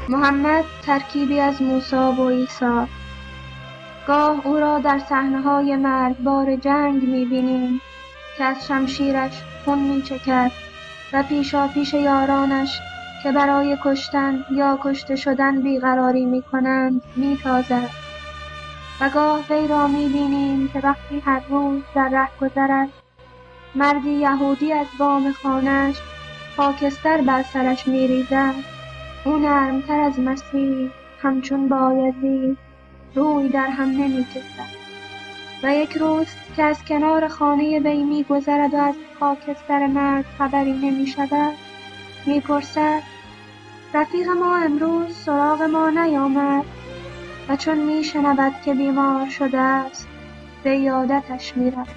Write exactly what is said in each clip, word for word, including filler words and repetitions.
محمد ترکیبی از موسی و عیسی. گاه او را در صحنه‌های مرگبار جنگ می‌بینیم که از شمشیرش خون می‌چکد و پیشاپیش یارانش که برای کشتن یا کشته شدن بیقراری می‌کنند می‌تازد. و گاه وی را می‌بینیم که وقتی هر روز در ره گذرد، مردی یهودی از بام خانه‌اش خاکستر بر سرش می‌ریزد، او نرمتر از مسیح همچون بایزید روی در هم نمی‌کشد. و یک روز که از کنار خانه وی می‌گذرد و از خاکستر مرد خبری نمی‌شود، می‌پرسد رفیق ما امروز سراغ ما نیامد؟ و چون می‌شنود که بیمار شده است، به عیادتش می‌رود.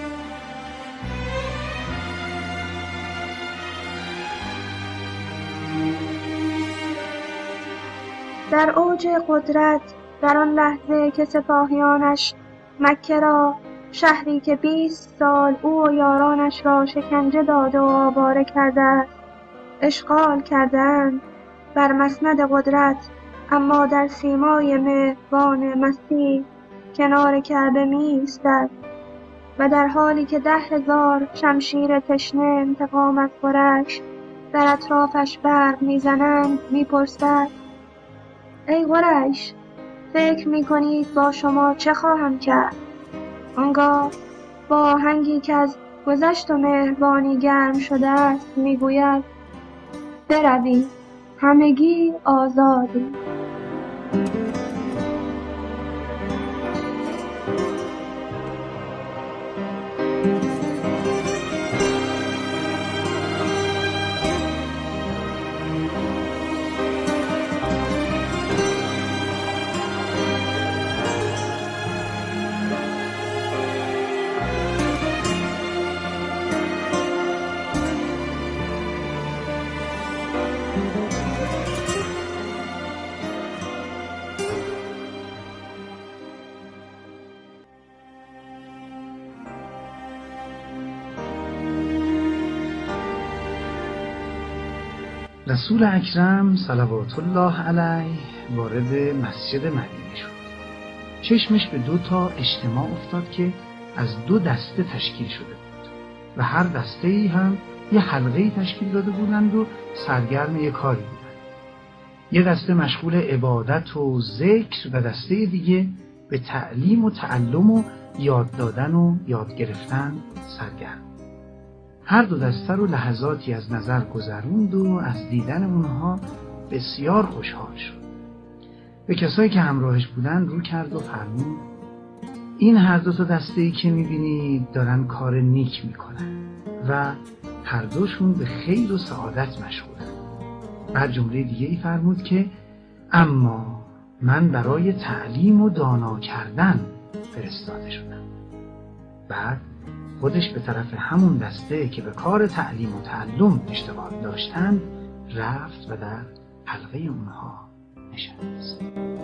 در اوج قدرت، در آن لحظه که سپاهیانش مکه را، شهری که بیست سال او و یارانش را شکنجه داده و آواره کرده اشغال کردند، بر مسند قدرت اما در سیمای مهربان مسیح کنار کعبه می ایستد و در حالی که ده هزار شمشیر تشنه انتقام از قریش در اطرافش برق میزنند میپرسد ای قریش، فکر میکنید با شما چه خواهم کرد؟ آنگاه با آهنگی که از گذشت و مهربانی گرم شده است میگوید بروید، همگی آزادید. رسول اکرم صلوات الله علیه وارد مسجد مدینه شد. چشمش به دو تا اجتماع افتاد که از دو دسته تشکیل شده بود و هر دسته‌ای هم یه حلقه‌ای تشکیل داده بودند و سرگرم یه کاری بودند. یه دسته مشغول عبادت و ذکر و دسته دیگه به تعلیم و تعلم و یاد دادن و یاد گرفتن سرگرم. هر دو دسته رو لحظاتی از نظر گذروند و از دیدن اونها بسیار خوشحال شد. به کسایی که همراهش بودن رو کرد و فرمود این هر دو تا دسته‌ای که می‌بینید دارن کار نیک میکنن و هر دوشون به خیر و سعادت مشغولن. بعد جمله دیگه ای فرمود که اما من برای تعلیم و دانا کردن فرستاده شدم. بعد خودش به طرف همون دسته که به کار تعلیم و تعلم اشتغال داشتن رفت و در حلقه اونها نشست.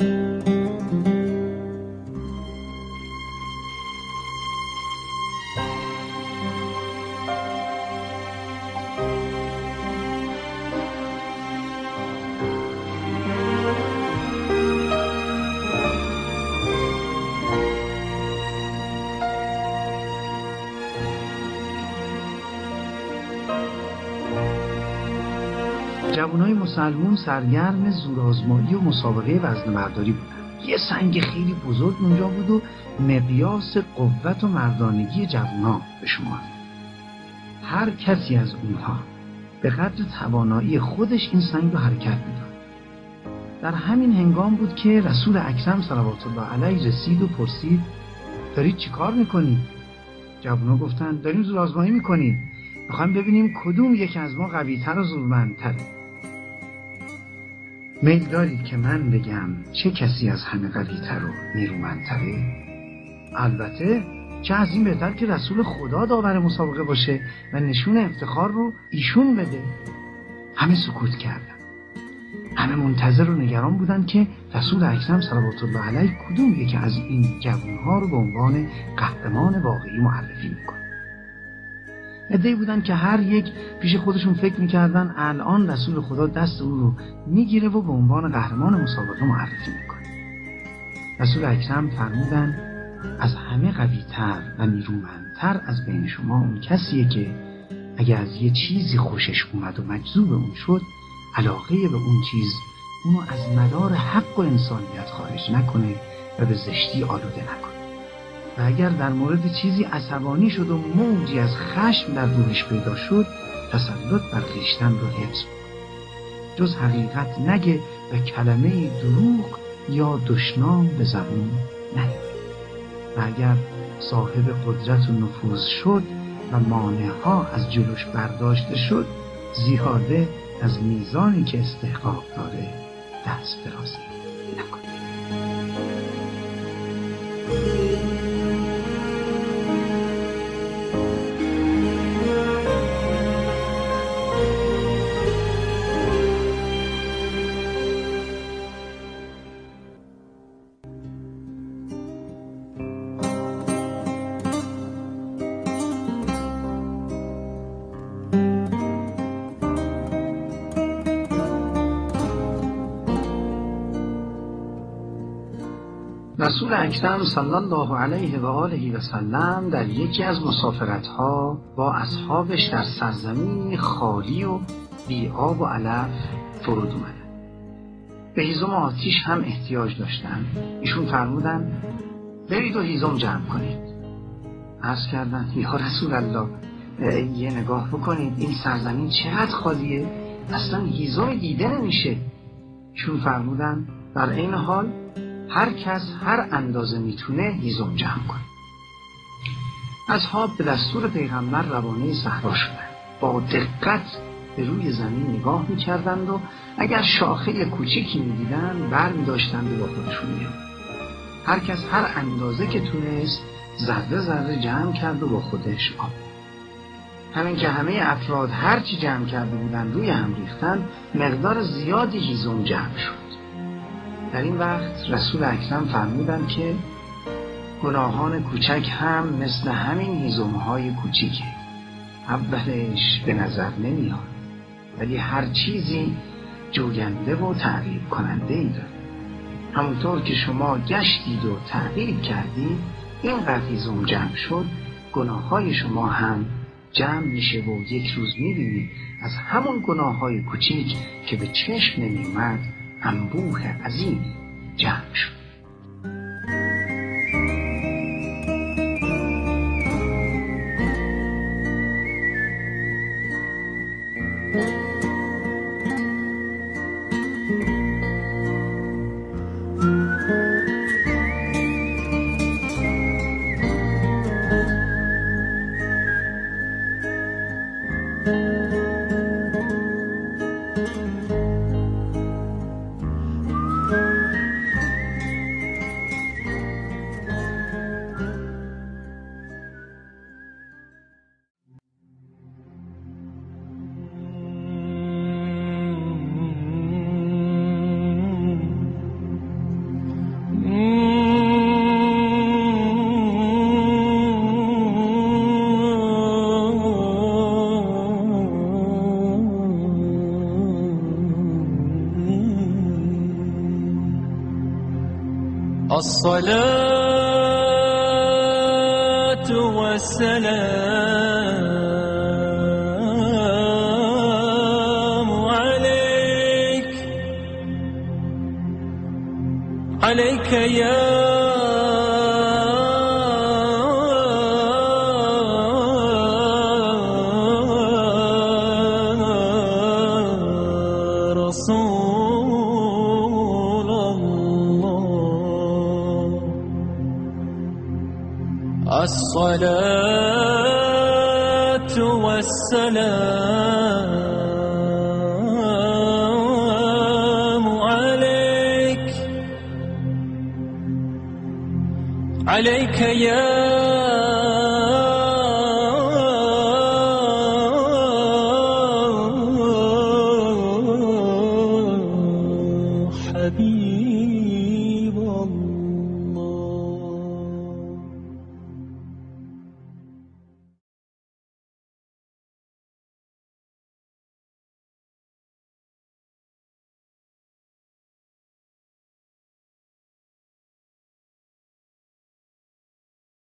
جوانای مسلمون سرگرم زورآزمایی و مسابقه وزنه‌برداری بودن. یه سنگ خیلی بزرگ اونجا بود و مقیاس قوت و مردانگی جوانا به شما. هر کسی از اونها به قدر توانایی خودش این سنگ رو حرکت میداد. در همین هنگام بود که رسول اکرم صلوات الله علیه رسید و پرسید دارید چی کار میکنید؟ جوانا گفتن داریم زورآزمایی میکنیم. میخوایم ببینیم کدوم یکی از ما قوی‌تر و زورمندتره. میل دارید که من بگم چه کسی از همه قوی‌تر و نیرومندتره؟ البته چه از این بهتر که رسول خدا داور مسابقه باشه و نشون افتخار رو ایشون بده. همه سکوت کردن. همه منتظر و نگران بودن که رسول اکرم صلوات الله علیه کدوم یکی از این جوانها رو به عنوان قهرمان واقعی معرفی میکنه. عده‌ای بودن که هر یک پیش خودشون فکر میکردن الان رسول خدا دست او رو میگیره و به عنوان قهرمان مسابقه معرفی میکنه. رسول اکرم فرمودن از همه قوی‌تر و نیرومندتر از بین شما اون کسیه که اگه از یه چیزی خوشش اومد و مجذوب اون شد، علاقه به اون چیز اونو از مدار حق و انسانیت خارج نکنه و به زشتی آلوده نکنه. و اگر در مورد چیزی عصبانی شد و موجی از خشم در روحش پیدا شد، تسلط بر خویشتن رو حفظ کنه. جز حقیقت نگه و کلمه دروغ یا دشنام به زبون نیاره. و اگر صاحب قدرت و نفوذ شد و مانعها از جلوش برداشته شد، زیاده از میزانی که استحقاق داره دست درازی نکنه. رسول اکرم صلی الله علیه و آله و سلم در یکی از مسافرت‌ها با اصحابش در سرزمینی خالی و بی آب و علف فرود اومدن. به هیزم آتیش هم احتیاج داشتن. ایشون فرمودن برید و هیزم جمع کنید. عرض کردن یا رسول الله یه نگاه بکنید این سرزمین چقدر خالیه، اصلا هیزم دیده نمیشه. ایشون فرمودن در این حال هر کس هر اندازه میتونه هیزم جمع کنه. اصحاب به دستور پیغمبر روانه صحرا شدند. با دقت به روی زمین نگاه میکردند و اگر شاخه کوچیکی میدیدند برمی‌داشتند و با خودشون می‌بردند. هر کس هر اندازه که تونست ذره ذره جمع کرد و با خودش آورد. همین که همه افراد هر چی جمع کرده بودند روی هم ریختند، مقدار زیادی هیزم جمع شد. در این وقت رسول اکرم فرمودند که گناهان کوچک هم مثل همین هیزم‌های کوچیکه. اولش به نظر نمیاد، ولی هر چیزی جوینده و تعقیب کننده ای داره. همونطور که شما گشتید و تعقیب کردید اینقدر هیزم جمع شد، گناههای شما هم جمع میشه و یک روز میبینید از همون گناههای کوچیک که به چشم نمیومد انبوه عظیم جمع شد. الصلاة والسلام عليك عليك يا الصلاة والسلام عليك عليك يا